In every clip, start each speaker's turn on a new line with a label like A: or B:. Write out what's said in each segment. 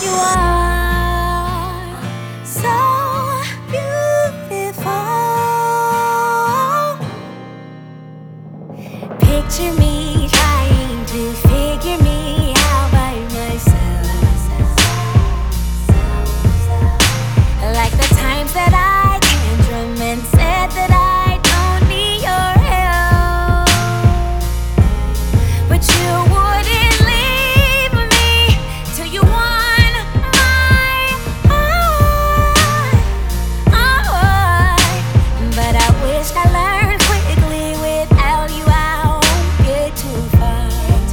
A: you are so beautiful. Picture me trying to figure me out by myself, like the times that I tantrum and said that I don't need your help, but you wouldn't leave me till you won my heart. But I wish I learned quickly, without you I won't get too far.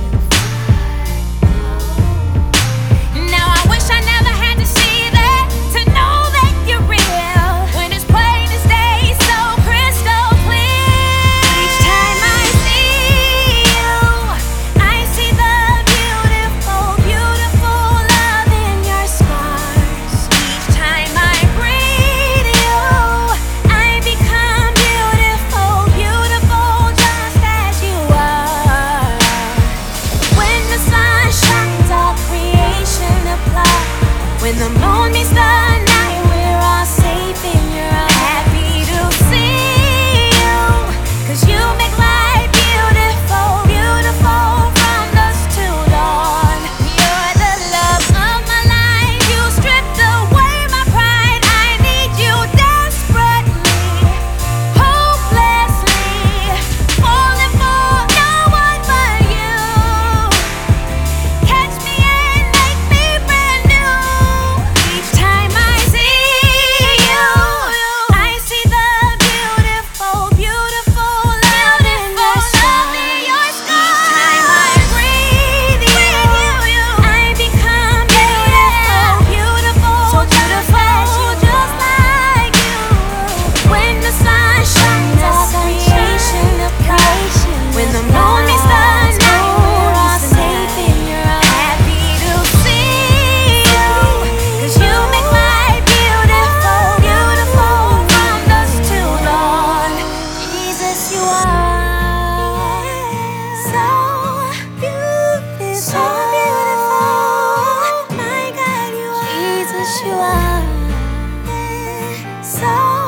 A: Now I wish I never had to see that, to know that you're real, when it's plain as day, so crystal clear. Each time I see you, I see the beautiful, beautiful love in your scars. Each time I breathe you, I become beautiful, beautiful just as you are. When the sun shines, all creation applies. When the moon meets the night, we're all safe in your arms. Happy to see you, 'cause you make life beautiful, beautiful from dusk till dawn. You're the love of my life. You stripped away my pride. I need you desperately, hopelessly, falling for no one but you. Catch me and make me brand new. Each time I see you, I see the beautiful, beautiful love in your scars. Each time I breathe you, I become beautiful, beautiful, so beautiful, just like you. When the sun shines, all creation applies. When the moon meets the night, we're all safe in your arms. Happy to see you, 'cause you make life beautiful, beautiful from dusk till dawn. Jesus, you are so beautiful, so beautiful. My God, you are. Jesus, you are so